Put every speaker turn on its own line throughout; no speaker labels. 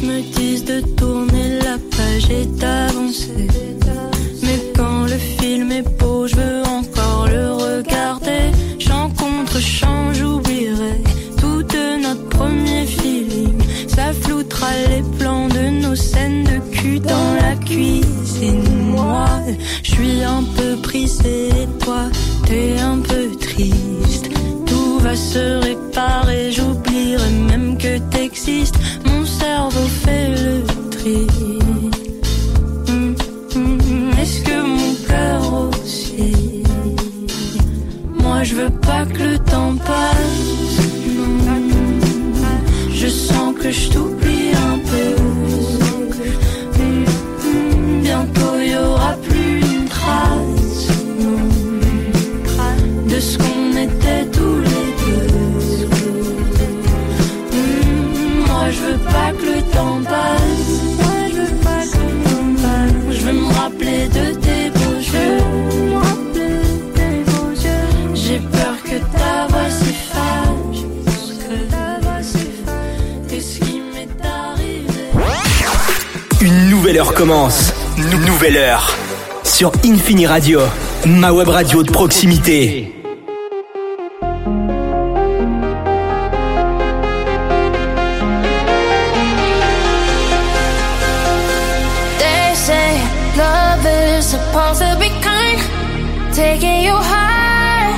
me disent de tourner la page et d'avancer. Mais quand le film est beau, je veux encore le regarder. Chant contre chant, j'oublierai tout de notre premier feeling. Ça floutera les plans de nos scènes de cul dans la cuisine. Moi, je suis un peu brisée et toi, t'es un peu triste. Tout va se réparer, j'oublierai même que t'existes. Mon cerveau fait le tri. Est-ce que mon cœur aussi? Moi je veux pas que le temps passe, non. Je sens que je t'oublie un peu. Bientôt y aura plus une trace, non, de ce qu'on était tous les deux. Moi je veux pas que le temps passe. Moi je veux pas que le temps passe. Je veux me rappeler de tes beaux yeux. J'ai peur que ta voix s'efface. Qu'est-ce qui m'est arrivé?
Une nouvelle heure commence. Nouvelle heure. Sur Infini Radio, ma web radio de proximité.
They say love is supposed to be kind, taking you high.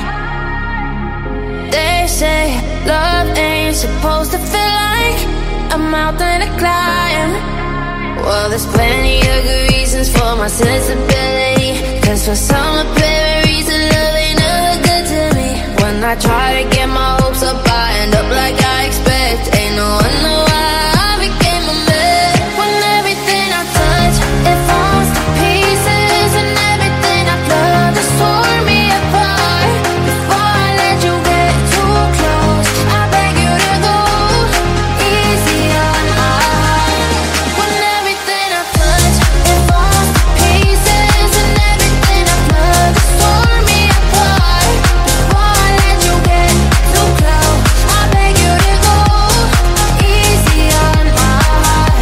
They say love ain't supposed to feel like a mountain to climb. Well, there's plenty of good reasons for my sensibility, 'cause for some apparent reason love ain't never good to me. When I try to get my hopes up, I end up like I expect. Ain't no wonder why I became a mess. When everything I touch, it falls to pieces, and everything I've loved has torn me apart. Before I let you get too close, I beg you to go easy on my heart. When everything I touch, it falls to pieces, and everything I've loved has torn me apart. Before I let you get too close, I beg you to go easy on my heart.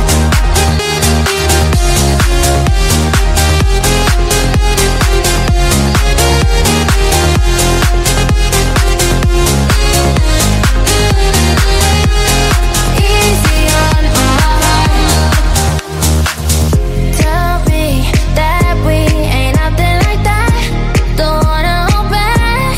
Easy on my heart. Tell me that we ain't nothing like that. Don't wanna hold back.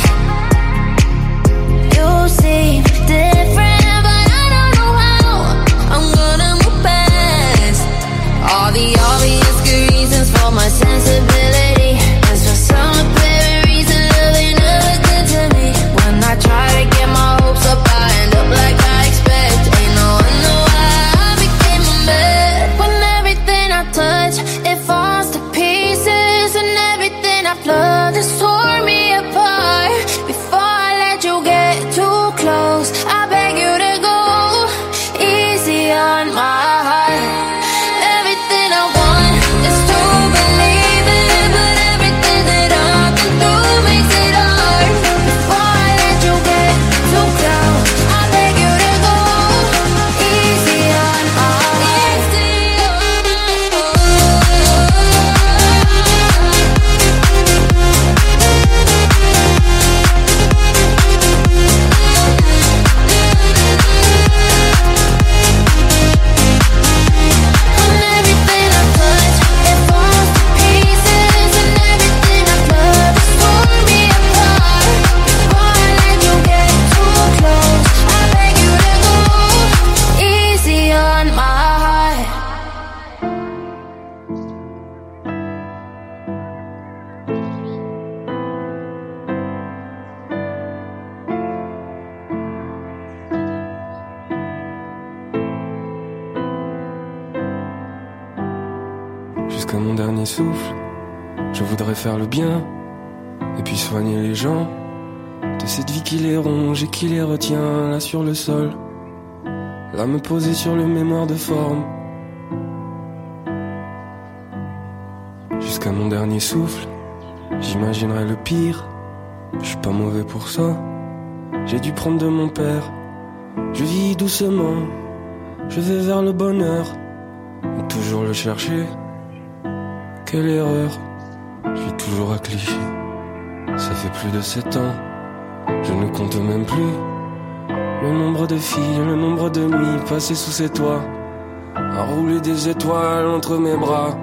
You seem different, but I don't know how I'm gonna move past all the obvious good reasons for my sensibility. 'Cause for some apparent reason love ain't never good to me. When I try to get my hopes up, I end up like I expect. Ain't no wonder why I became a mess. When everything I touch, it falls to pieces, and everything I've loved has torn me apart. Before I let you get too close, I beg you to go easy on my heart. Everything I want is to believe in, but everything that I've been through makes it hard. Before I let you get too close, I beg you to go easy on my heart. When everything I touch, it falls to pieces, and everything I've loved has torn me apart. Before I let you get too close, I beg you to go easy on my heart.
Jusqu'à mon dernier souffle, je voudrais faire le bien et puis soigner les gens de cette vie qui les ronge et qui les retient là sur le sol. Là me poser sur le mémoire de forme. Jusqu'à mon dernier souffle, j'imaginerai le pire. Je suis pas mauvais pour ça. J'ai dû prendre de mon père. Je vis doucement, je vais vers le bonheur. ou toujours le chercher. Quelle erreur, je vis toujours à Clichy. Ça fait plus de 7 ans, je ne compte même plus le nombre de filles, le nombre de nuits passées sous ces toits, à rouler des étoiles entre mes bras.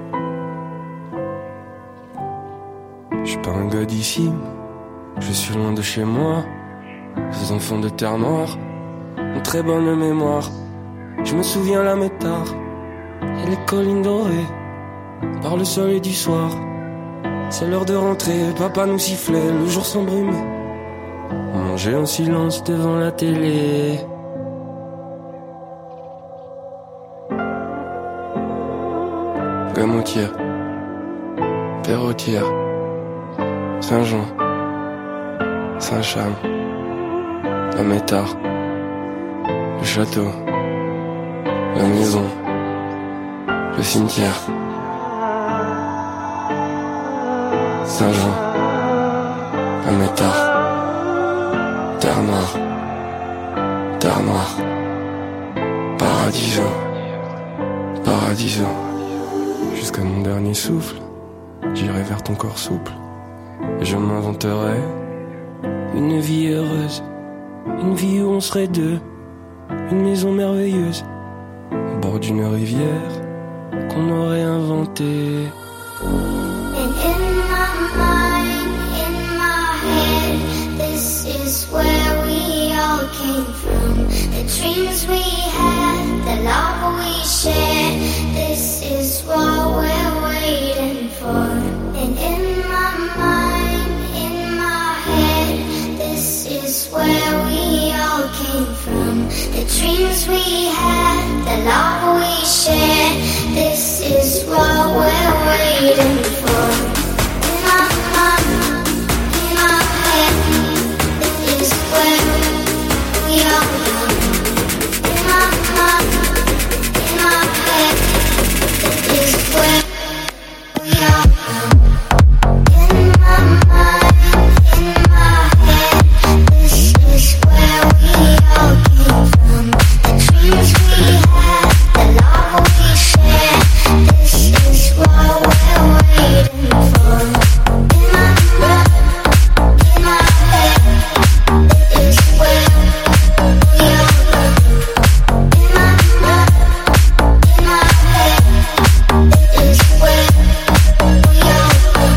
Je suis pas un gars d'ici, je suis loin de chez moi. Ces enfants de terre noire ont très bonne mémoire. Je me souviens la métard et les collines dorées par le soleil du soir. C'est l'heure de rentrer, papa nous sifflait, le jour s'embrumait. On mangeait en silence devant la télé. Gamotière, Perrotière, Saint-Jean, Saint-Cham, la métard, le château, la maison, le cimetière, Saint-Jean, la métard, terre noire, paradiso, paradiso. Jusqu'à mon dernier souffle, j'irai vers ton corps souple, et je m'inventerai une vie heureuse, une vie où on serait deux, une maison merveilleuse, au bord d'une rivière qu'on aurait inventée.
And in my mind, in my head, this is where we all came from. The dreams we had, the love we shared, this is what we're waiting for. And in my mind, in my head, this is where we all came from. The dreams we had, the love we shared, this is what we're waiting for. In my mind, in my head, this is where we all come. In my mind, in my head, this is where we all come. In my mind, in my head, this is where we all came from. The dreams we had, the love we shared, this is what we're waiting for. In my mind, in my head, this is where we all come. In my mind, in my head, this is where we all come.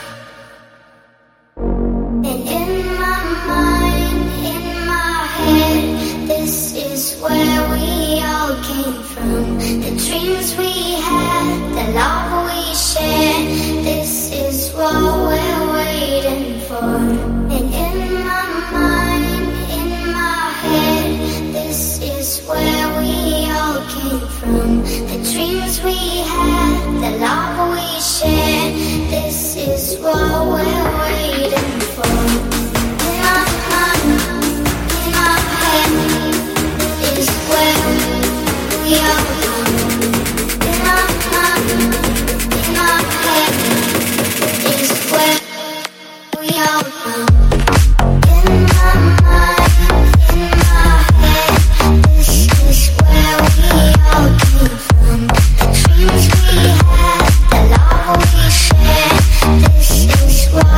And in my mind, in my head, this is where we all came from. The dreams we had, the love we shared, this is what we're waiting for. And in my mind, in my head, this is where we all came from. The dreams we had, the love we shared, this is what we're waiting for. In my mind, in my head, this is where we all come. In my mind, in my head, this is where we all come. In my mind, in my head, this is where we all came from. The dreams we had, the love we shared, this is what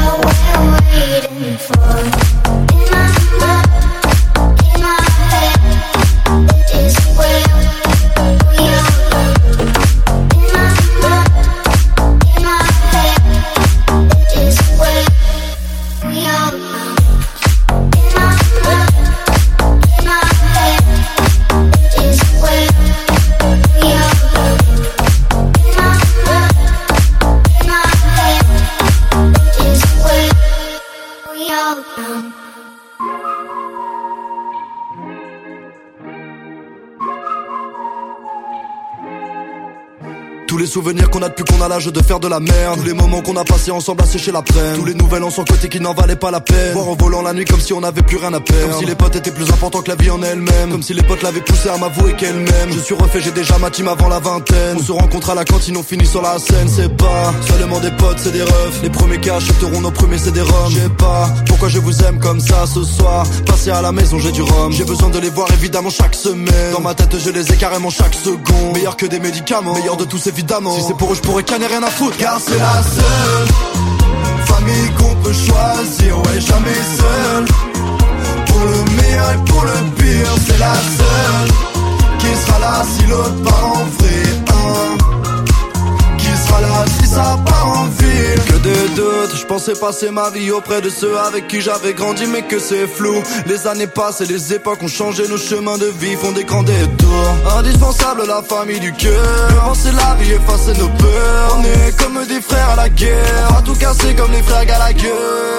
Tous les souvenirs qu'on a depuis qu'on a l'âge de faire de la merde. Tous les moments qu'on a passés ensemble à sécher la plaine. Tous les nouvelles en son côté qui n'en valaient pas la peine. Voir en volant la nuit comme si on avait plus rien à perdre. Comme si les potes étaient plus importants que la vie en elle-même. Comme si les potes l'avaient poussé à m'avouer qu'elle m'aime. Je suis refait, j'ai déjà ma team avant la vingtaine. On se rencontre à la cantine, on finit sur la scène. C'est pas seulement des potes, c'est des refs. Les premiers qui achèteront nos premiers c'est des roms. Je sais pas pourquoi je vous aime comme ça ce soir. Passer à la maison j'ai du rhum. J'ai besoin de les voir évidemment chaque semaine. Dans ma tête je les ai carrément chaque seconde. Meilleur que des médicaments, meilleur de tous évidemment. Si c'est pour eux je pourrais canner rien à foutre. Car c'est la seule famille qu'on peut choisir. Ouais, jamais seul. Pour le meilleur et pour le pire, c'est la seule qui sera là si l'autre part en vrai. Qui sera là si ça part en ville. Que de doutes, je pensais passer ma vie auprès de ceux avec qui j'avais grandi, mais que c'est flou. Les années passent et les époques ont changé. Nos chemins de vie font des grands détours. Indispensable la famille du cœur. Penser la vie, effacer nos peurs. On est comme des frères à la guerre. À tout casser comme les frères Gallagher.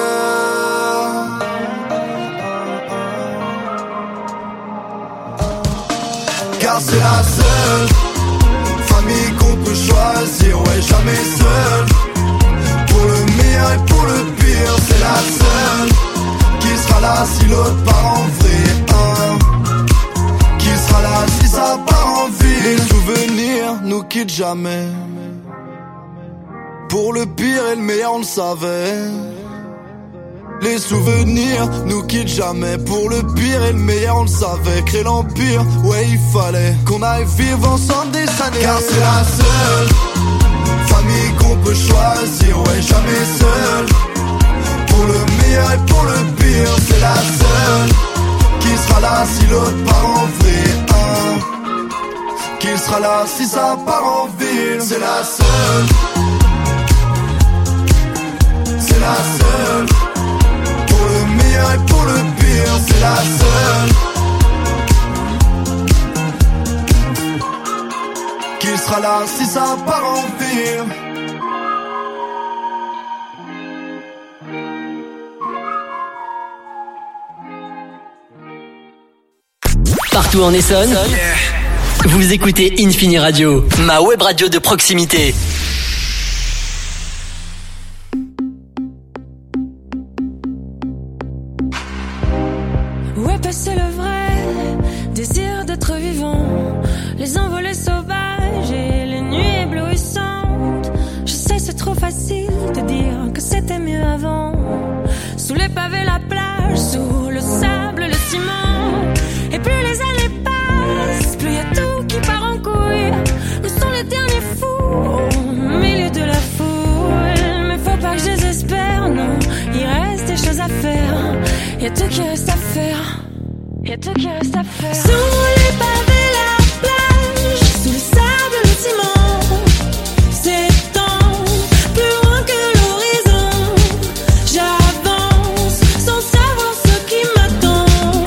Car c'est la seule famille qu'on peut choisir, ouais, jamais seul. Pour le meilleur et pour le pire, c'est la seule qui sera là si l'autre part en vrai. Qui sera là si ça part en ville. Les souvenirs nous quittent jamais. Pour le pire et le meilleur, on le savait. Les souvenirs nous quittent jamais. Pour le pire et le meilleur on le savait. Créer l'empire, ouais il fallait qu'on aille vivre ensemble des années. Car c'est la seule famille qu'on peut choisir. Ouais jamais seul. Pour le meilleur et pour le pire, c'est la seule qui sera là si l'autre part en vrai. Qui sera là si ça part en ville. C'est la seule. C'est la seule. Pour le meilleur et pour le pire, c'est la seule qui sera là si ça part en ville.
Partout en Essonne, vous écoutez Infini Radio, ma web radio de proximité.
C'est le vrai désir d'être vivant, les envolées sauvages et les nuits éblouissantes. Je sais c'est trop facile de dire que c'était mieux avant. Sous les pavés la plage, sous le sable le ciment. Et plus les années passent, plus y a tout qui part en couille. Nous sommes les derniers fous au milieu de la foule. Mais faut pas que je désespère, non, il reste des choses à faire. Y a tout qui reste à faire. Y'a tout qui reste à faire. Sous les pavés, la plage, sous le sable, le ciment. S'étend plus loin que l'horizon. J'avance sans savoir ce qui m'attend.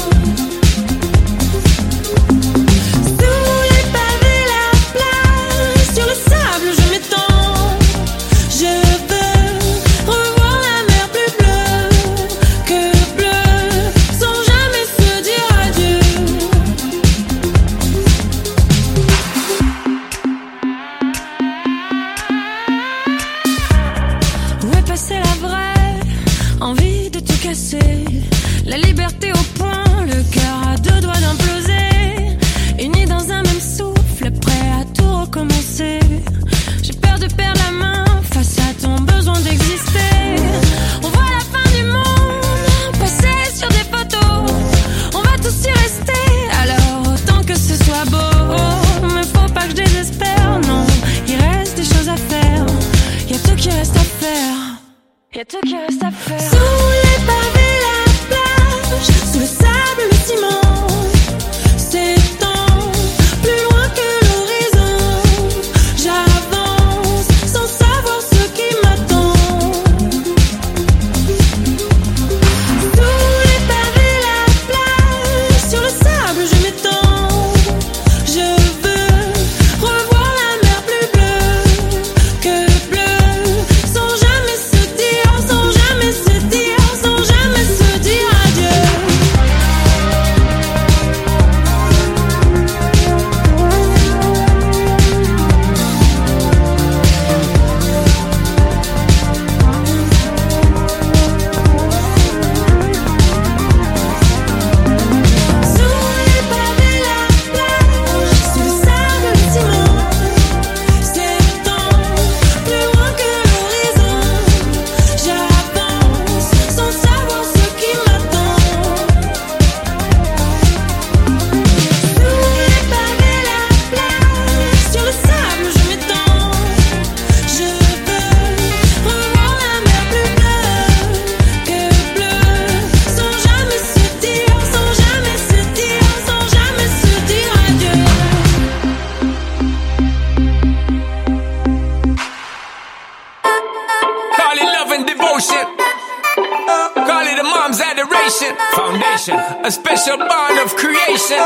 Sous les pavés, la plage, sur le sable, je m'étends. Je veux revoir la mer plus bleue que bleue, sans jamais se dire adieu. Où est passée la vraie envie de tout casser? La liberté au point, le cœur à deux doigts d'imploser. Unis dans un même souffle, prêt à tout recommencer. J'ai peur de perdre la main face à ton besoin d'exister. On voit la fin du monde passer sur des photos. On va tous y rester, alors autant que ce soit beau. Mais faut pas que je désespère, non, il reste des choses à faire. Y'a tout qui reste à faire. Y'a tout qui reste à faire. Sous les pavés, la plage, sous le sable, le ciment. S'étend plus loin que l'horizon. J'avance sans savoir ce qui m'attend. Sous les pavés, la plage, sur le sable, je m'étends. Je veux revoir la mer plus bleue que bleue, sans jamais se dire, sans jamais se
a special bond of creation.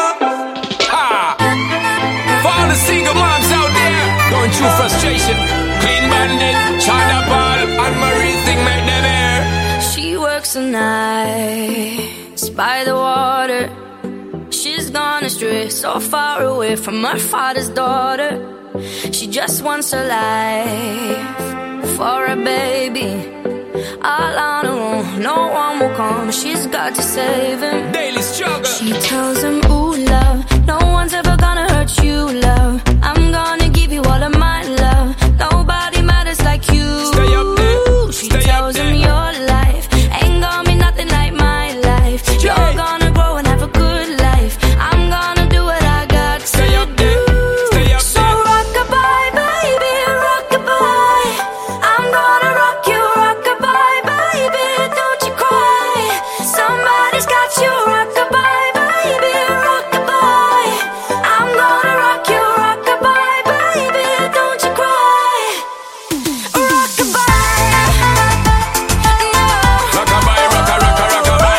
For all the single moms out there going through frustration, Clean Bandit, China Ball, and Marie thing make them air.
She works the nights by the water. She's gone astray, so far away from her father's daughter. She just wants a life for a baby. All on her own, no one will come. She's got to save him.
Daily struggle.
She tells him, ooh, love, no one's ever gonna hurt you, love. I'm gonna give you all of my love. Nobody matters like you.
Stay up there.
She tells him your life ain't gonna be nothing like my life. You're gonna grow and have a good life. I'm gonna do what I got to do.
Stay up
So rock-a-bye, baby, rock-a-bye. I'm gonna rock you, rock-a-bye, baby, don't you cry. Somebody's got you, rock-a-bye, baby, rock-a-bye. I'm gonna rock you, rock-a-bye, baby, don't you cry. Rock-a-bye, no.
Rock-a-bye, rock-a-rock-a, rock-a-bye.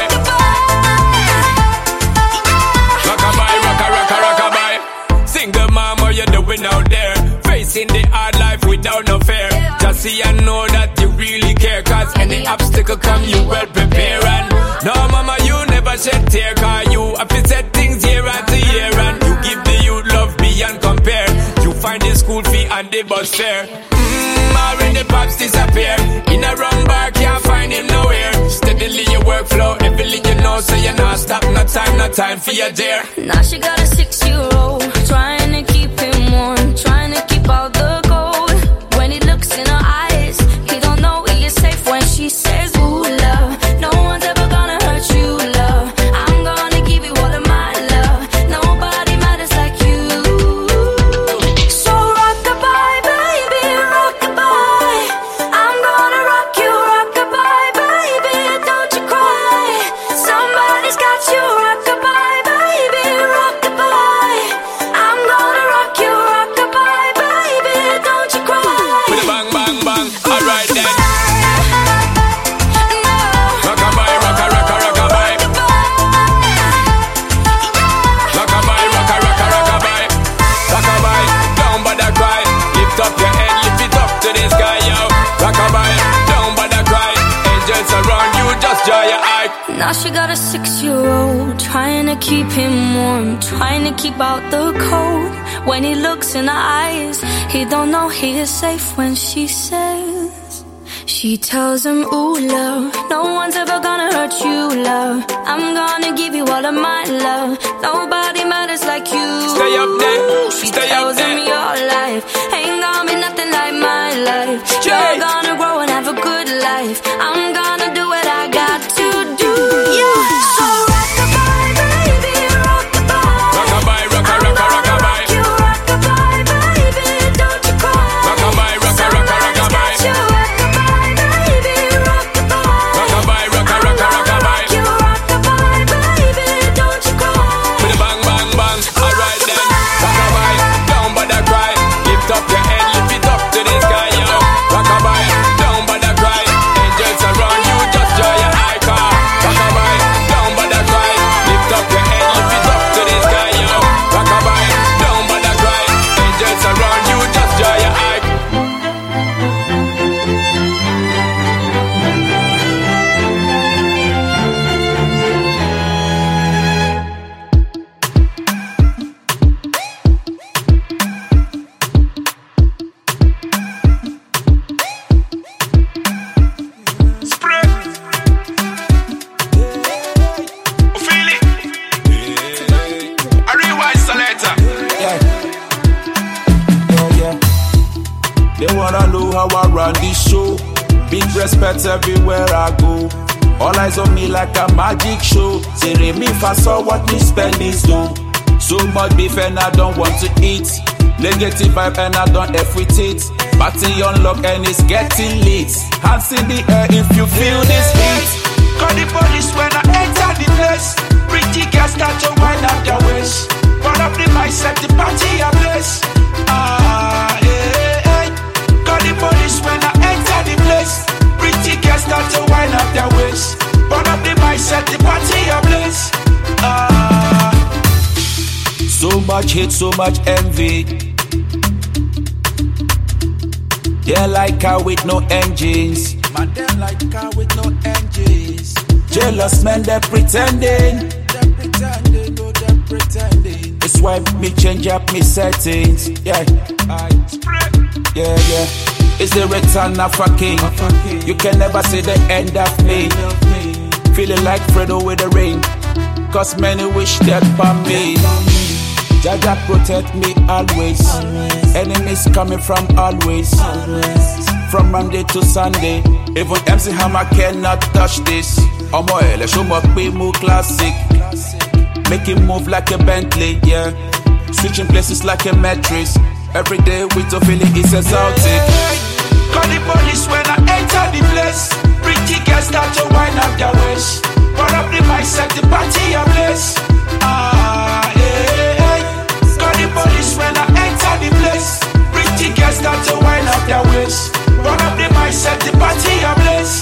Rock-a-bye, rock-a-rock-a, rock-a-bye. Single mom, what you doing out there? Facing the hard life without no fear. Just see and know that you really care. Cause any obstacle come, you well prepare. And no mama, you never shed tear. Cause you have to set things year after year. And you give the youth love beyond compare. You find the school fee and the bus fare. Or when the pops disappear. In a run bar, can't find him nowhere. Steadily your workflow, everything you know. So you're not stop, no time for your dear.
Now she got a 6-year-old, trying to keep him warm, trying to keep out the cold. When he looks in her eyes, he don't know he is safe when she says, ooh, love, no one's ever gonna hurt you, love. I'm gonna give you all of my love. Nobody matters like you. So rock-a-bye, baby, rock-a-bye. I'm gonna rock you, rock-a-bye, baby, don't you cry. Somebody's got you, rock-a-bye, baby, rock-a-bye. I'm gonna rock you, rock-a-bye, baby, don't you cry.
With a bang, bang, bang, alright then.
No.
Rock-a-bye, rock-a-rock-a, rock-a-bye. Rock-a-bye, rock-a-rock-a, rock-a-bye. Rock-a-bye, don't bother cry. Lift up your head, lift it up to the sky, yo. Rock-a-bye, don't bother cry. Angels around you, just dry your eye.
Now she got a 6-year-old, trying to keep him warm, trying to keep out the cold. When he looks in her eyes, he don't know he is safe when she says. She tells him, ooh, love, no one's ever gonna hurt you, love. I'm gonna give you all of my love. Nobody matters like you.
Stay up there,
She
stay up
tells him
there.
your life ain't gonna be nothing like my life. You're gonna grow and have a good life. I'm gonna do what I got to do. So rock-a-bye, baby, rock-a-bye.
Rock-a-bye, rock-a-rock-a, rock-a-bye.
You rock-a-bye, baby, don't you cry.
Rock-a-bye, rock-a-rock-a, rock-a-bye.
You rock-a-bye, baby, rock-a-bye.
Rock-a-bye, rock-a-rock-a, rock-a-bye.
You rock-a-bye, baby, don't you cry.
With a bang, bang, bang, alright then. Rock-a-bye, don't bother cry. Lift up your head, lift it up to the sky, yo. Rock-a-bye, don't bother cry. Angels around you, just dry your eye car. Rock-a-bye, don't bother cry. Lift up your head, lift it up to the sky, yo. Rock-a-bye, don't bother cry. Angels around you, just dry your eye.
They wanna know how I run this show. Big respect everywhere I go. All eyes on me like a magic show. Say me if I saw what me spend this do. So much beef and I don't want to eat. Negative vibe and I don't F with it. Party unlock and it's getting lit. Hands in the air if you feel this heat. Call the police when I enter the place. Pretty girls start to wind up their waist. Run up the mic, set the party ablaze. Call the police when I enter the place. Pretty girls start to wind up their waist. Run up the mic, set the party ablaze. hate, so much envy. They like car with no engines. Man, they like car with no engines. Jealous men, they're pretending. They're pretending, no, they're pretending. It's why me change up me settings. Yeah, yeah. It's the return of a king. You can never see the end of me. Feeling like Fredo with the rain. Cause many wish death upon me. Jaja protect me always. Enemies coming from always. From Monday to Sunday. Even MC Hammer cannot touch this. Omo le show me move classic. Make it move like a Bentley, yeah. Switching places like a mattress. Every day with a feeling it's exotic. Call the police when I enter the place. Pretty girls start to wind up their waist. Run up the mic, set the party ablaze. Call the police when I enter the place. Pretty girls start to wind up their waist. Run up the mic, set the party ablaze.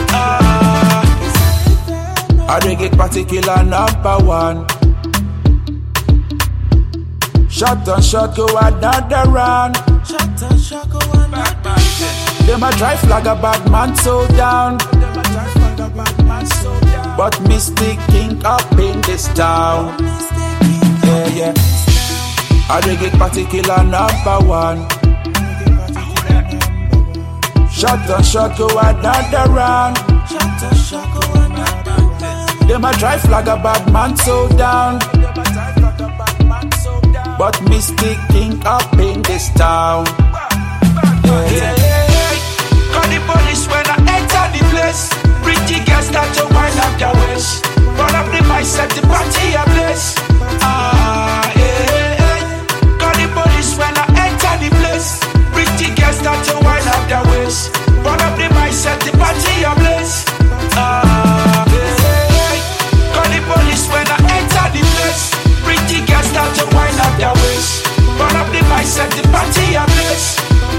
I dey get particular number one. Shot on shot, go another round. Shot on shot, go another round. Them a drive like a bad man so down. But Mystic King up in this town. Yeah. I dey get particular number one. Shot on shot, go another round. Shot on shot, go another round. Them a drive like a bad man so down. But Mystic King up in this town. Yeah. Call the police when I enter the place. Pretty girls start to wind up their waist. Run up the mic, set the party ablaze. Call the police when I enter the place. Pretty girls start to wind up their waist. Run up the mic, set the party ablaze. Call the police when I enter the place. Pretty girls start to wind up their waist. Run up the mic, set the party ablaze.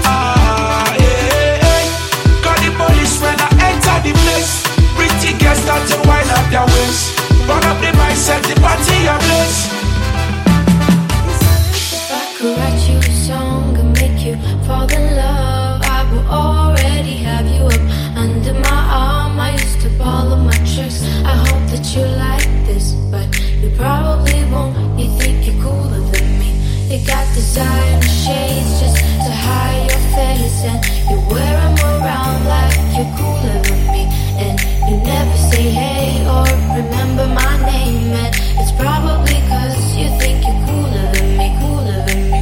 Call the police when I enter the place. Pretty girls start to wind up their waist. Run up the mic, set the party ablaze.
If I could write you a song and make you fall in love, I will already have you up under my arm. I used to follow my tricks. I hope that you like this, but you probably won't. You think you're cooler than me. You got designer shades just to hide your face, and you wear them around like you're cooler than me. And you never say hey or remember my name, and it's probably cause you think you're cooler than me, cooler than me.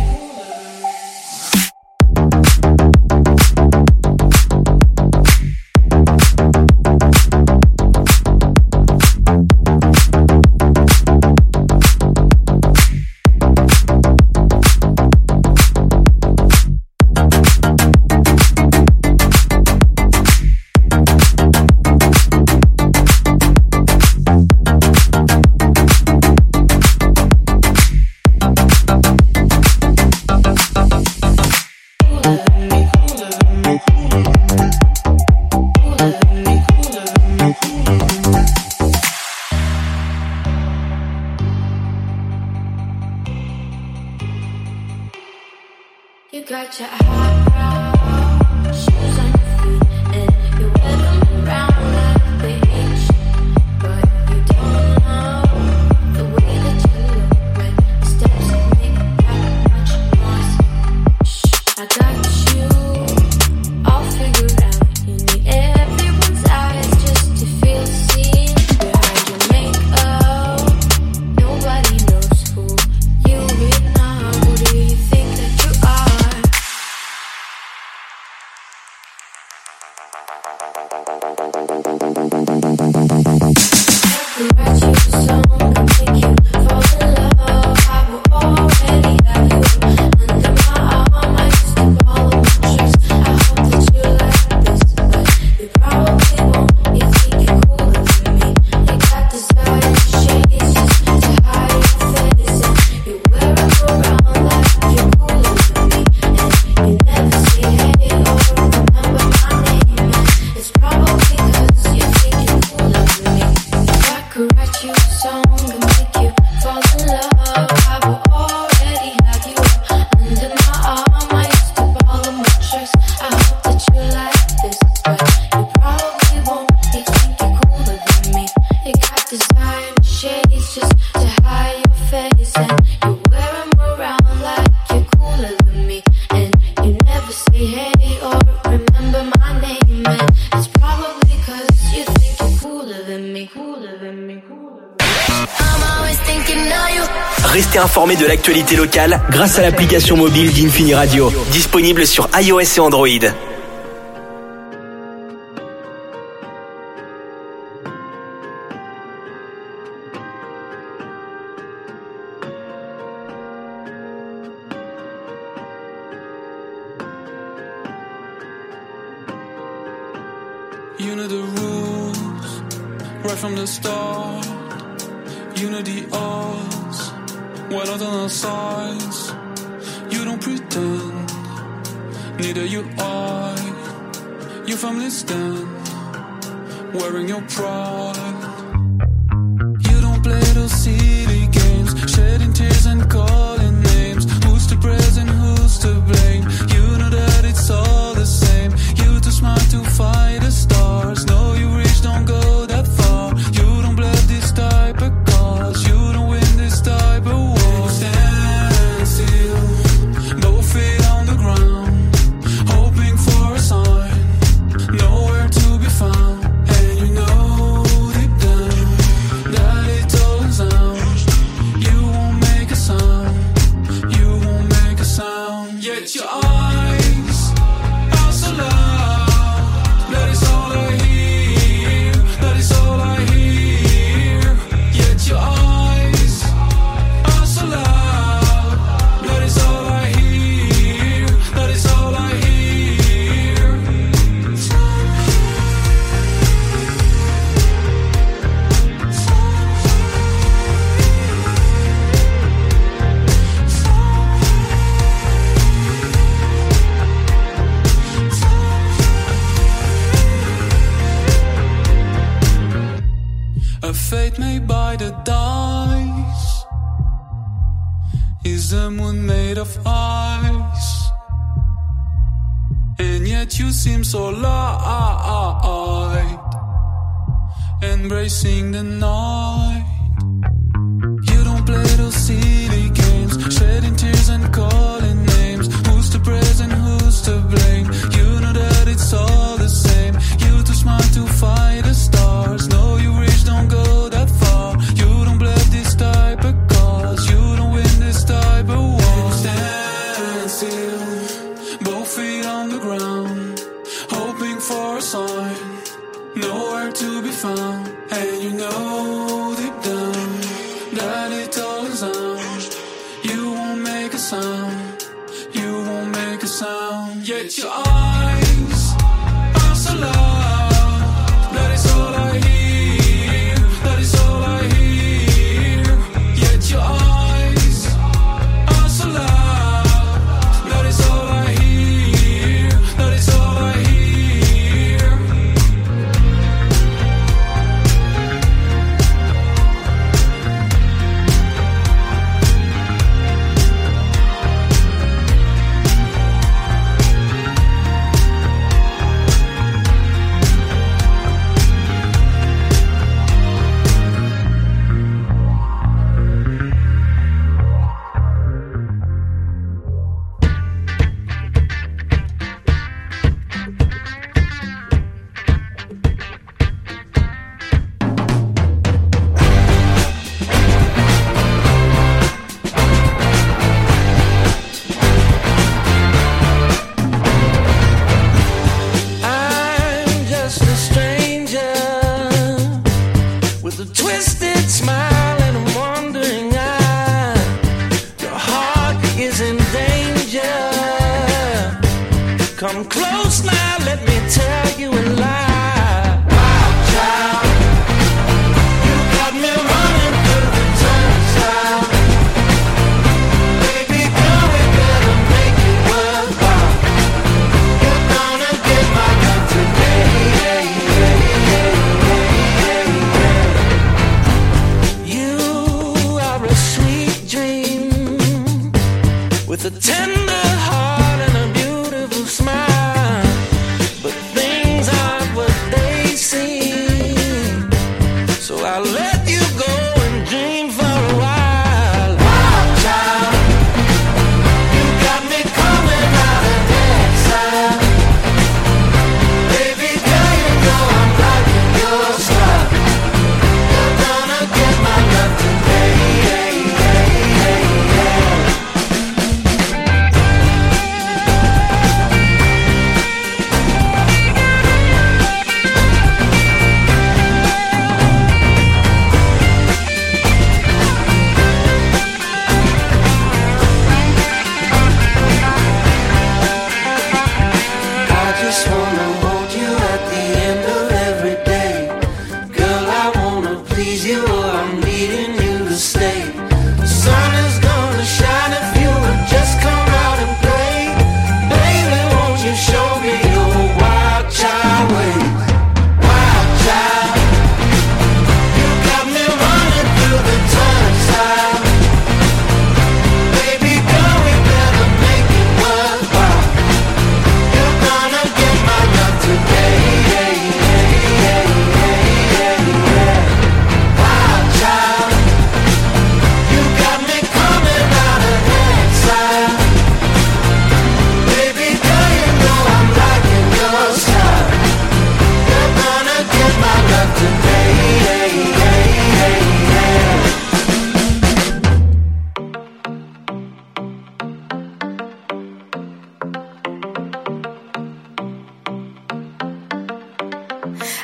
You got your high shoes on your feet, and you wear them around like they ancient. But you don't know the way that you look when the steps you make that much noise. Shh, I got you all figured out. You need everyone's eyes just to feel seen. Behind your makeup, nobody knows who you really are. Who do you think that you are?
rester informé de l'actualité locale grâce à l'application mobile d'Infini Radio, disponible sur iOS et Android.
You know the rules, right from the start. You know the odds, well not on our sides. You don't pretend, neither you I. Your family stand, wearing your pride. You don't play those silly games, shedding tears and calling names. Who's to praise and who's to blame? You know that it's all the same. You too smart to fight the stars. No, you rich, don't go that far. You don't bled this type of cause. You don't win this type of war. Stand still, both feet on the ground, hoping for a sign. Nowhere to be found. And you know deep down that it all sounds. You won't make a sound. You won't make a sound. Yet your eyes are so loud. That is all I hear. That is all I hear. Yet your eyes are so loud. That is all I hear. That is all I hear. A fate made by the dice. Is the moon made of ice? And yet you seem so light, embracing the night. You don't play those silly games, shedding tears and calling names. Who's to praise and who's to blame? You know that it's all the same. You too smart to fight the stars. No, you rich, don't go that far. You don't bled this type of cause. You don't win this type of war. Stand still, both feet on the ground, hoping for a sign. Nowhere to be found. And you know deep down that it all sounds. You won't make a sound. You won't make a sound. Yet your eyes are so loud. That is all I hear. That is all I hear. Yet your eyes are so loud. That is all I hear. That is all I hear. I'm just a stranger with a twisted smile and a wandering eye. Your heart is in danger. Come close now, let me tell you a lie. Wild child, you got me running through the turnstile. Baby girl, we better make it worthwhile. You're gonna get my love today. You are a sweet dream with a tender heart and a beautiful smile. But things aren't what they seem, so I'll let you go and dream for a while. Wild child, you got me coming out of exile. Baby girl, you know I'm liking your style. You're gonna get my love today.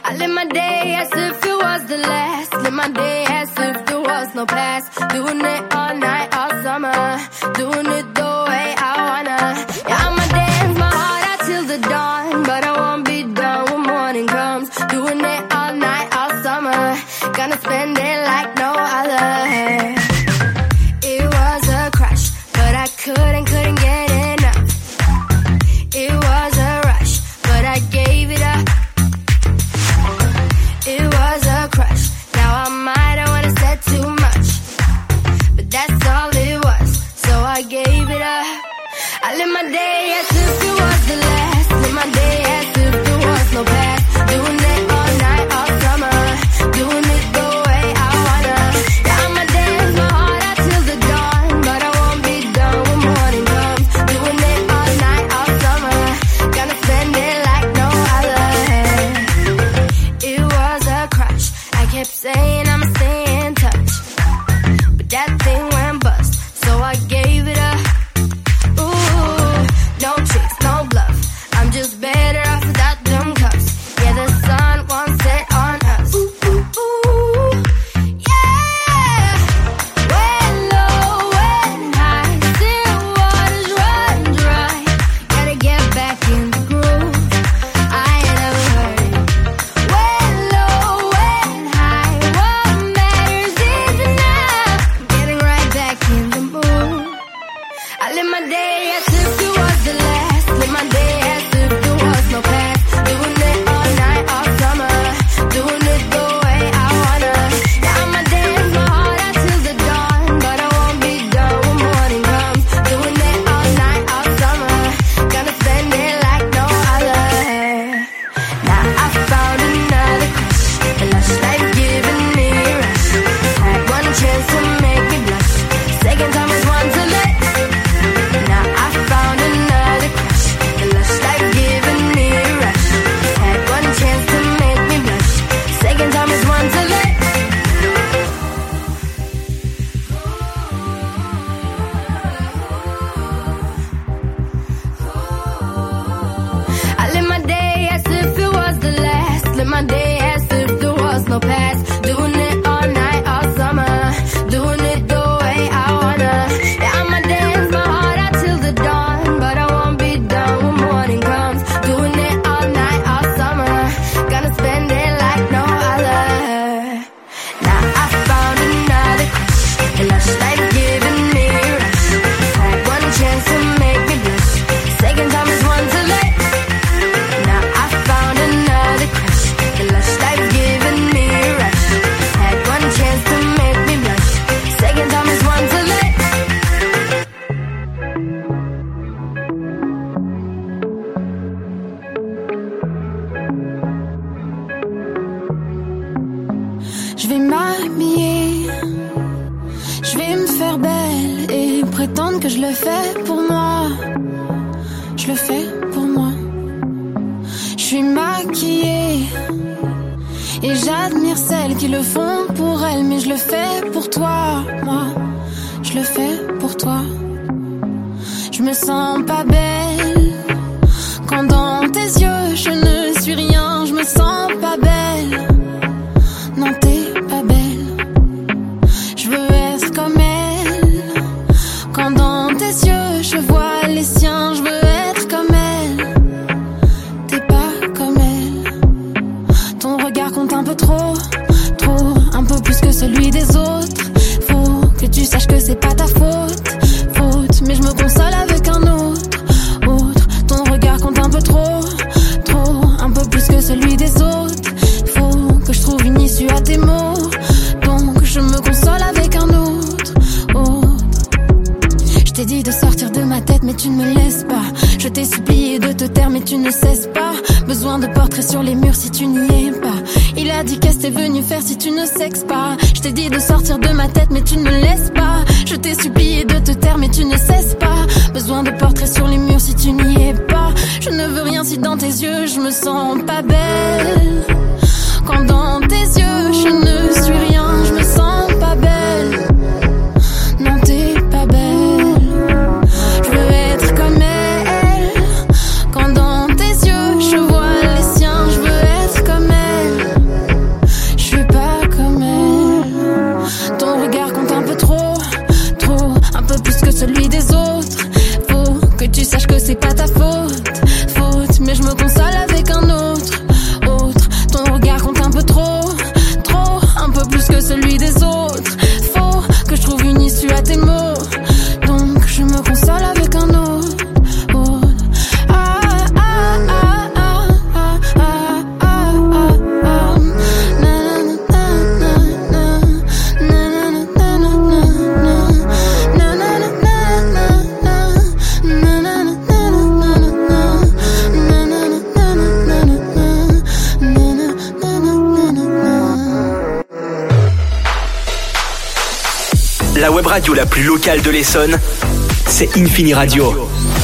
I live my day as if it was the last. Live my day as if there was no past. Doing it all night, all summer. Doing it the way I wanna. Yeah, I'ma dance my heart out till the dawn, but I won't be done when morning comes. Doing it all night, all summer. Gonna spend it like no other. It was a crush, but I couldn't get enough. It was a rush, but I gave it up. It was a crush, now I might have wanna said too much, but that's all it was, so I gave it up. I live my day as if it was the last. Live my day as if there was no past. Doing it all night, all summer. Doing it the way I wanna. Yeah, I'ma dance my heart out till the dawn, but I won't be done when morning comes. Doing it all night, all summer. Gonna spend it like no other. It was a crush. I kept saying I'ma stay in touch, but that thing went bust, so I gave it up. No tricks, no bluff. I'm just better off without them cuffs. Yeah, the sun won't set on us. Ooh, ooh, ooh. Yeah. When low, when high, still waters run dry. Gotta get back in the groove. I ain't never heard it. When low, when high, what matters is enough. Getting right back in the mood. I live my day as if it was the last. Live my day as if there was no past. Doing it all night, all summer. Doing it the way I wanna. Yeah, I'ma dance my heart out till the dawn, but I won't be done when morning comes. Doing it all night, all summer. Gonna spend it like no other. Now I found another crush, a lush life giving me a rush. Had one chance to make me blush. Second time was one to let. Now I found another crush, a lush life giving me a rush. Had one chance to make me blush. Second time is one to let. I live my day as if it was the last. Live my day as if there was no past. Doing it all night, all summer. Doing it the way I wanna. Yeah, I'ma dance my heart out till the dawn, but I won't be done when morning comes. Doing it all night, all summer. Gonna spend it like no other. Now I found another crush, a lush life giving me a rush. Had one chance to make me blush. Second time is one to let. Now I found another crush, a lush life giving me a rush. Had one chance to make me blush. Second time is one to let.
Je vais m'habiller, je vais me faire belle et prétendre que je le fais pour moi. Je le fais pour moi. Je suis maquillée et j'admire celles qui le font pour elles, mais je le fais pour toi, moi. Je le fais pour toi. Je me sens pas belle quand dans tes yeux je ne suis rien. Je me sens pas belle. Non, t'es pas belle. Je veux être comme elle. Quand dans tes yeux je vois les siens, je veux être comme elle. T'es pas comme elle. Ton regard compte un peu trop, trop, un peu plus que celui des autres. Faut que tu saches que c'est pas ta faute, mais je me console avec un autre. Ton regard compte un peu trop, trop, un peu plus que celui des autres. Faut que je trouve une issue à tes mots, donc je me console avec un autre. Je t'ai dit de sortir de ma tête mais tu ne me laisses pas. Je t'ai supplié de te taire mais tu ne cesses pas. Besoin de portraits sur les murs si tu n'y es pas. Il a dit qu'est-ce que t'es venu faire si tu ne sexes pas. Je t'ai dit de sortir de ma tête mais tu ne me laisses pas. Je t'ai supplié de te taire mais tu ne cesses pas. Besoin de portraits sur les murs si tu n'y es pas. Je ne veux rien si dans tes yeux je me sens pas belle. Quand dans tes yeux je ne suis rien, je me sens pas belle. Non, t'es pas belle. Je veux être comme elle. Quand dans tes yeux je vois les siens, je veux être comme elle.
web radio la plus locale de l'Essonne, c'est Infini Radio.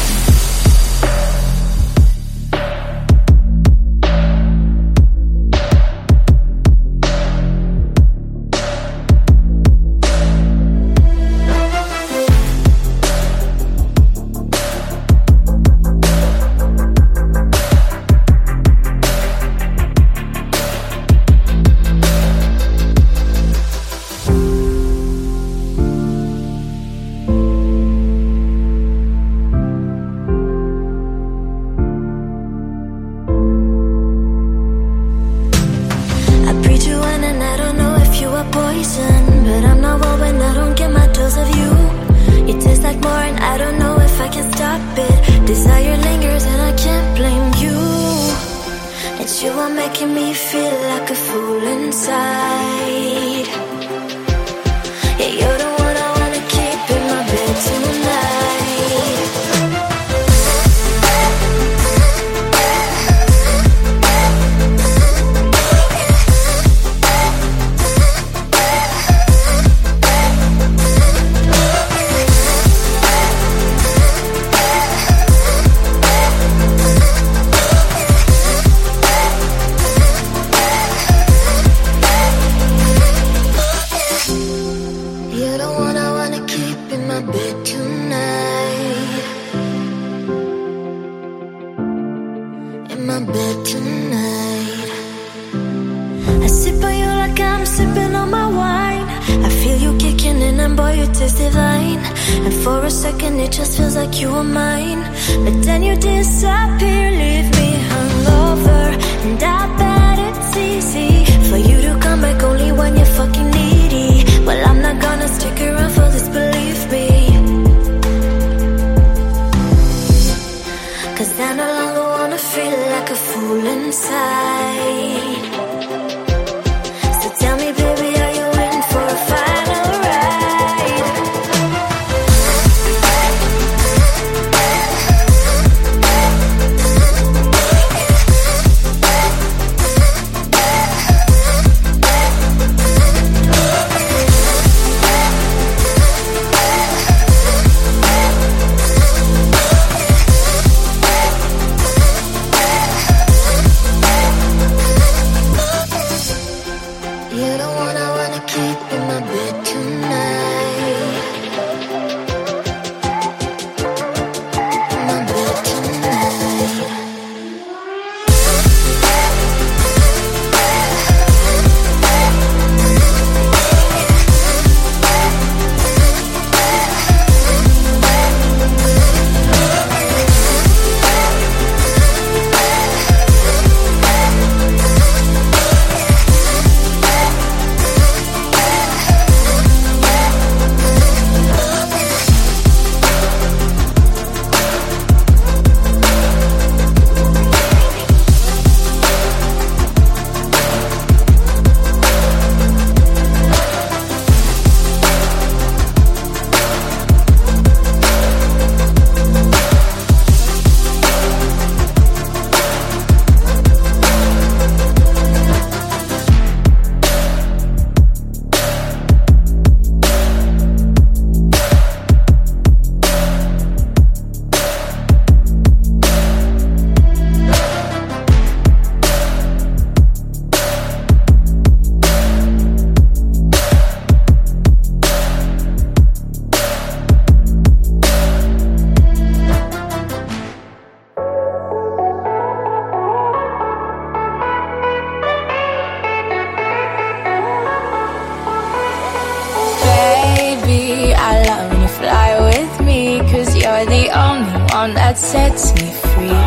That sets me free.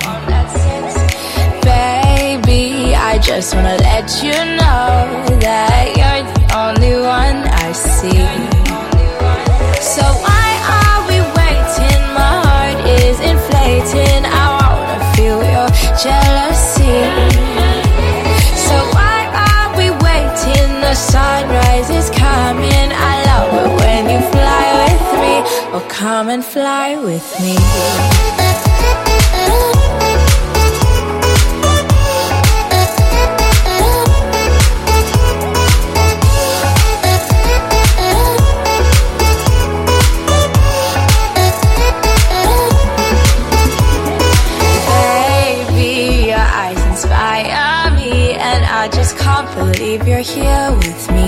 Baby, I just wanna let you know that you're the only one I see. So why are we waiting? My heart is inflating. I wanna feel your jealousy. So why are we waiting? The sunrise is coming. I love it when you fly with me. Oh, come and fly with me. believe you're here with me.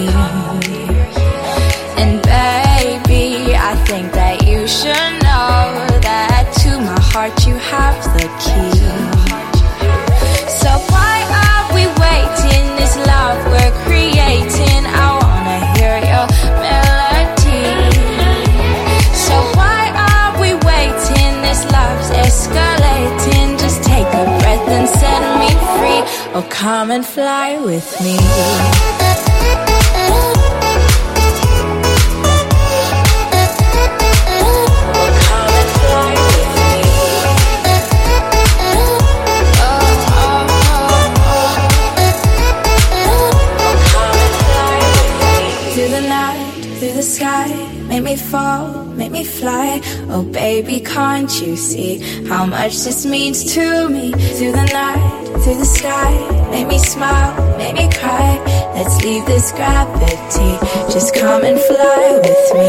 And baby, I think that you should know that to my heart you have the key. So why are we waiting? This love we're creating, I wanna hear your melody. So why are we waiting? This love's escalating. Just take a breath and set me free. Oh, come and fly with me. Sky, make me fall, make me fly. Oh baby, can't you see how much this means to me? Through the night, through the sky, make me smile, make me cry. Let's leave this gravity, just come and fly with me.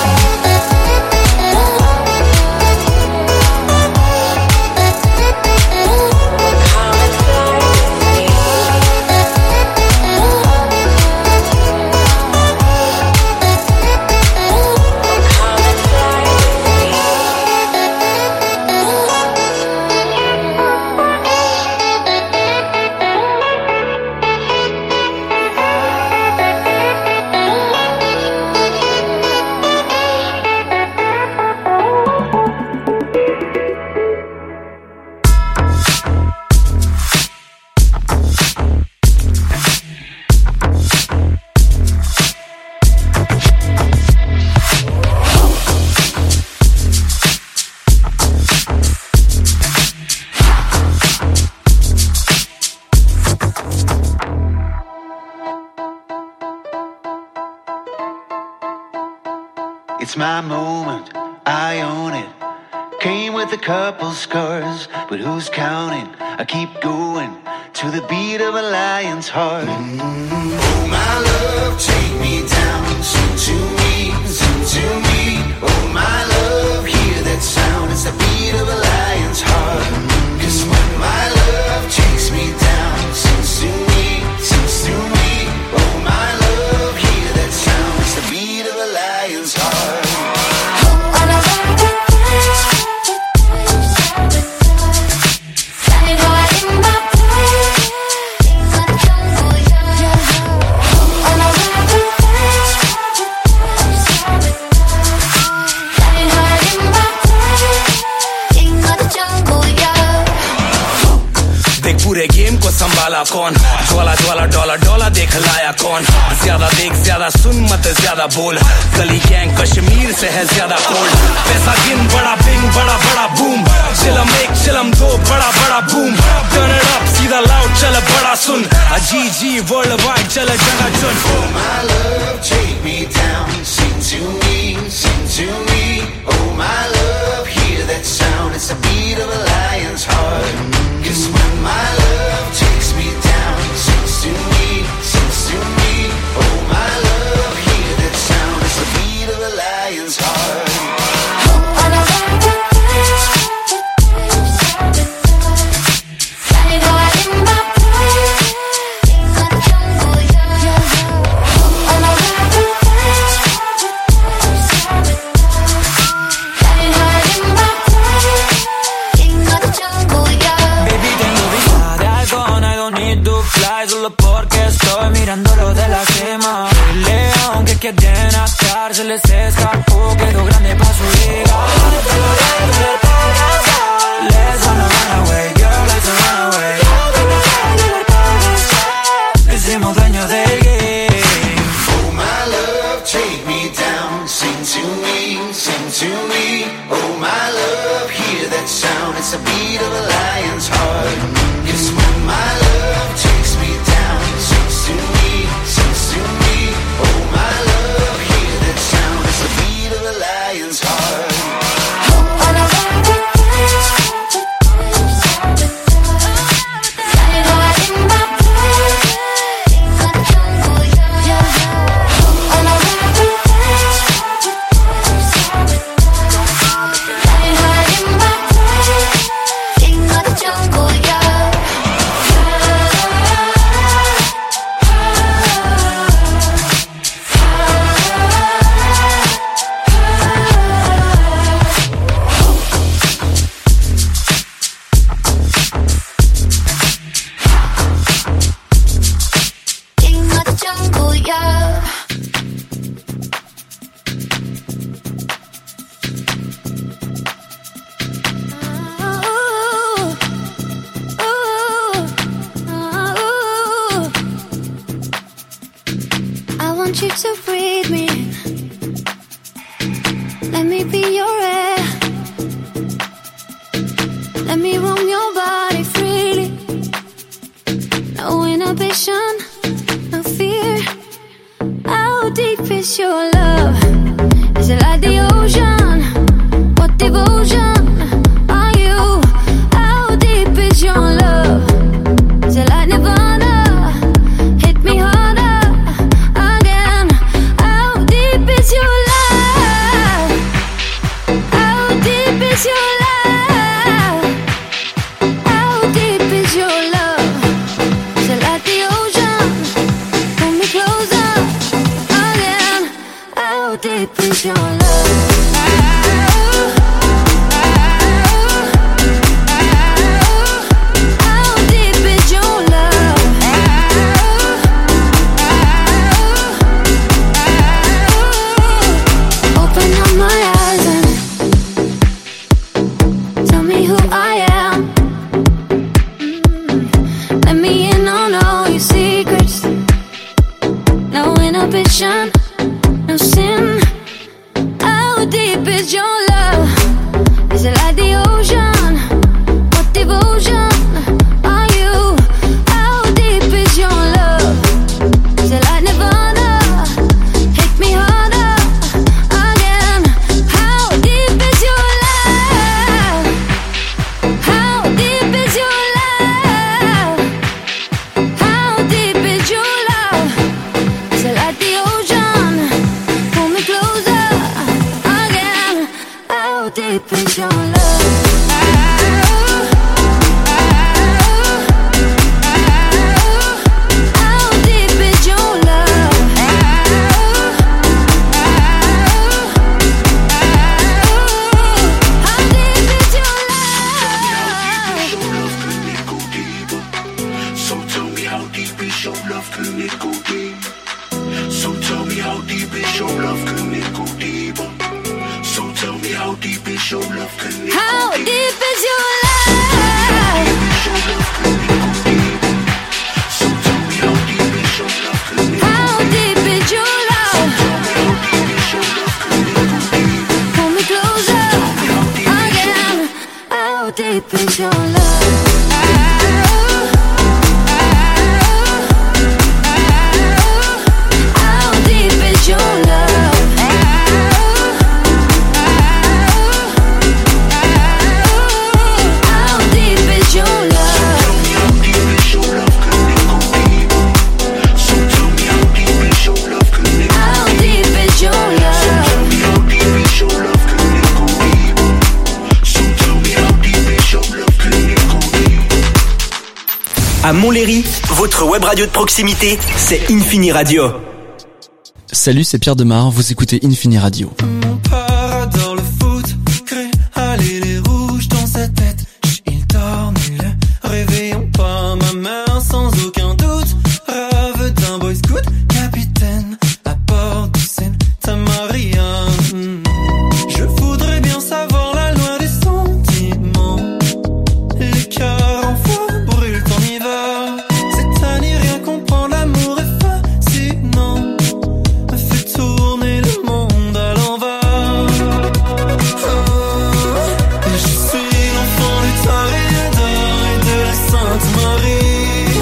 It's my moment, I own it. Came with a couple scars, but who's counting? I keep going to the beat of a lion's heart. Oh my love, take me down, sing to me, sing to me. Oh my love, hear that sound, it's the beat of a lion's heart. 'Cause when my love takes me down, sings to me, sings to me. Oh my love, hear that sound, it's the beat of a lion's heart.
पूरे game को संभाला कौन? ज्वाला ज्वाला dollar dollar देख लाया कौन? ज्यादा देख ज्यादा सुन मत ज्यादा बोल. गली गैंग कश्मीर से है ज्यादा कोल्ड. पैसा गिन बड़ा बिंग बड़ा बड़ा बूम. चिलम एक चिलम दो बड़ा बड़ा बूम. टर्न इट अप सीधा लाउड चल बड़ा सुन. जी जी वर्ल्ड वाइड चल जगह चुन.
Oh my love, take me down, sing to me, sing to me. Oh my love, hear that sound, it's the beat of a lion's heart. 'Cause when my love takes me down, sings to me, sings to me. Oh my love, hear that sound, it's the beat of a lion's heart.
Porque estoy mirándolo de la cima. El león que quieren atar se les escapó, quedó grande pa' su liga. Let's run away, girl, let's run away. Hicimos dueños del game.
Oh my love, take me down, sing to me, sing to me. Oh my love, hear that sound, it's the beat of a lion's heart. 'Cause when my love takes me down, sings to me, sings to me. Oh my love, hear that sound, it's the beat
want you to breathe me. Let me be your air. Let me roam your body freely. No inhibition, no fear. How deep is your love? Is it like the ocean? What devotion are you? How deep is your love? Is it like Nirvana? Hit me harder again. How deep is your love? How deep is your love? How deep is your love? Is it like the ocean? Pull me closer again. How deep is your love? No sin. How deep is your love? Is it like the ocean? What devotion are you? How deep is your love? Is it like Nirvana? Hit me harder again. How deep is your love? How deep is your love? How deep is your love? Is it like the ocean? Pull me closer again. How deep is your love? How deep is your love? How deep is your love?
So tell me how deep is your love, can it go deep? So tell me how deep is your love, can it go deeper? So tell me how deep is your love, can it
How
go
deep
deeper?
is your love? How deep is your love? Pull me closer again. How deep is your love? How deep is your love? How deep is your love? How deep is your
À Montlhéry, votre web radio de proximité, c'est Infini Radio.
Salut, c'est Pierre Demar, vous écoutez Infini Radio.
Mon père adore le foot, crée aller les rouges dans sa tête. Il dort, mais le réveillons pas. Ma mère, sans aucun doute, rêve d'un boy scout, capitaine à bord du Santa Maria. Je voudrais bien savoir la loi des sentiments. Les cœurs en feu brûlent en hiver. C'est à n'y rien comprendre, l'amour est fascinant. Fait tourner le monde à l'envers. Je suis l'enfant du Toréador et de la Sainte Marie.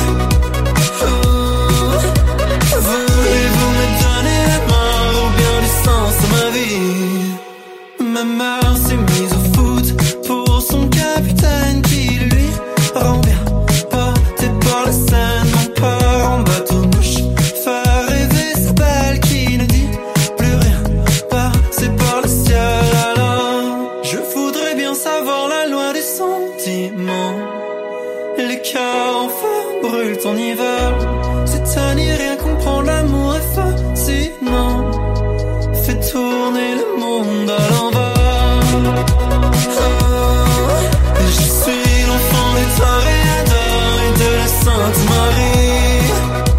Voulez-vous me donner la main ou bien du sens à ma vie? Ma mère s'est mise au foot pour son capitaine qui lui rend bien. Porté par la Seine, mon père en bateau-mouche. Faire rêver cette belle qui ne dit plus rien. Passer par le ciel alors. Je voudrais bien savoir la loi des sentiments. Les cœurs en feu brûlent en hiver. C'est à n'y rien comprendre, l'amour est fascinant. Fait tourner le monde à l'envers. Je suis l'enfant du Toréador et de la Sainte Marie.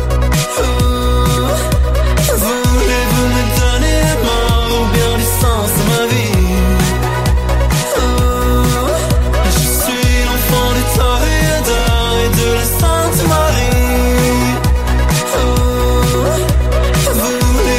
Voulez-vous me donner la main ou bien du sens à ma vie? Je suis l'enfant du Toréador et de la Sainte Marie. Voulez-vous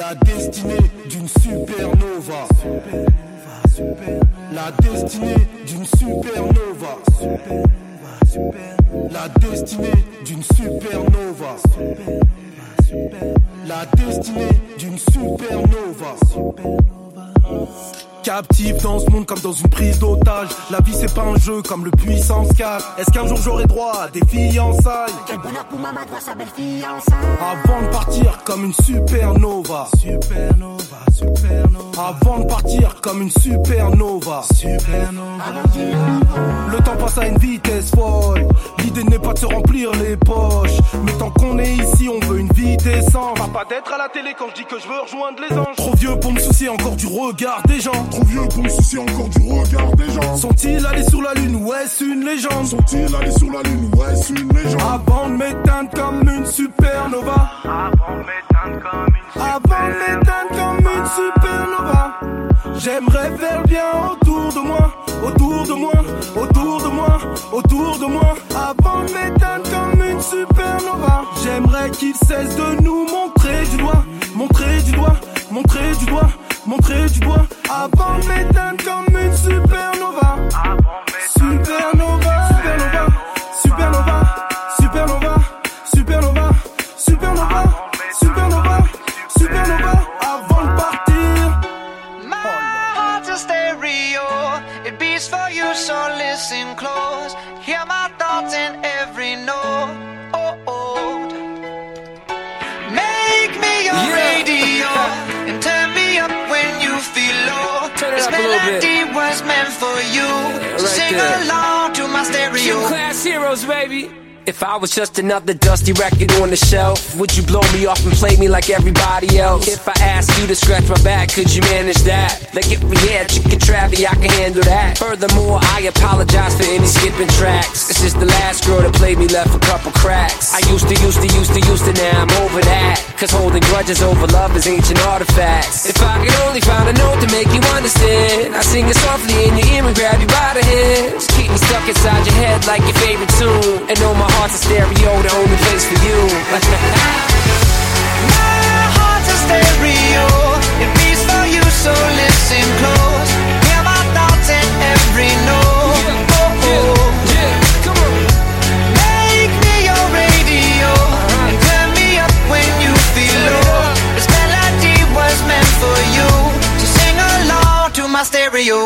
La destinée d'une supernova. La destinée d'une supernova. La destinée d'une supernova. La destinée d'une supernova. Captif dans ce monde comme dans une prise d'otage. La vie c'est pas un jeu comme le puissance 4. Est-ce qu'un jour j'aurai droit à des fiançailles? Quel bonheur pour maman de voir sa belle fiançaille. Avant de partir comme une supernova. Supernova, supernova. Avant de partir comme une supernova. Supernova. Le temps passe à une vitesse folle. L'idée n'est pas de se remplir les poches, mais tant qu'on est ici on veut une vie décente. Pas d'être à la télé quand je dis que je veux rejoindre les anges. Trop vieux pour me soucier encore du regard des gens. Trop vieux pour me soucier encore du regard des gens. Sont-ils allés sur la lune ou est-ce une légende? Sont-ils allés sur la lune ou est-ce une légende? Avant de m'éteindre comme une supernova. Avant de m'éteindre comme une supernova. J'aimerais faire le bien autour de moi. Autour de moi, autour de moi, autour de moi. Avant de m'éteindre comme une supernova. J'aimerais qu'ils cessent de nous montrer du doigt. Montrer du doigt, montrer du doigt, montrer du doigt. Avant de m'éteindre comme une supernova. Supernova, supernova, supernova, supernova, supernova, supernova, supernova, supernova. Avant de partir.
My heart's a stereo. It beats for you, so listen close. Hear my thoughts in every note. Oh, oh. Make me your radio and turn me up when you feel low. This melody was meant for you, so sing along to my stereo.
Two class heroes, baby. If I was just another dusty record on the shelf, would you blow me off and play me like everybody else? If I asked you to scratch my back, could you manage that? Like if we had chicken Travie, I can handle that. Furthermore, I apologize for any skipping tracks. It's just the last girl that played me left a couple cracks. I used to, now I'm over that. Cause holding grudges over love is ancient artifacts. If I could only find a note to make you understand, I sing it softly in your ear and grab you by the hands. Keep me stuck inside your head like your favorite tune. And know my heart's a stereo, the only place for you.
My heart's a stereo. It beats for you, so listen close. Hear my thoughts in every note. Oh, oh. Come on. Make me your radio and turn me up when you feel low. This melody was meant for you, so sing along to my stereo.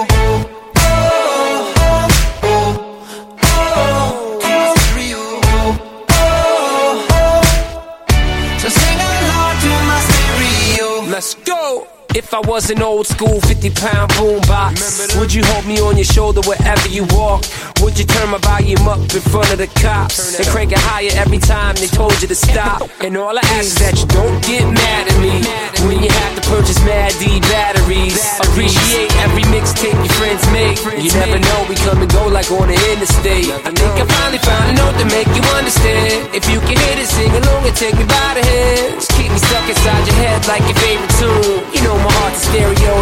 Let's go! If I was an old school 50-pound boombox, would you hold me on your shoulder wherever you walk? Would you turn my volume up in front of the cops and crank it higher every time they told you to stop? And all I ask is that you don't get mad at me when you have to purchase Mad D batteries. Appreciate every mixtape your friends make. You never know, we come and go like on the interstate. I think I finally found a note to make you understand. If you can hit it, sing along and take me by the hands. Keep me stuck inside your head like your favorite tune. You know my heart's a stereo,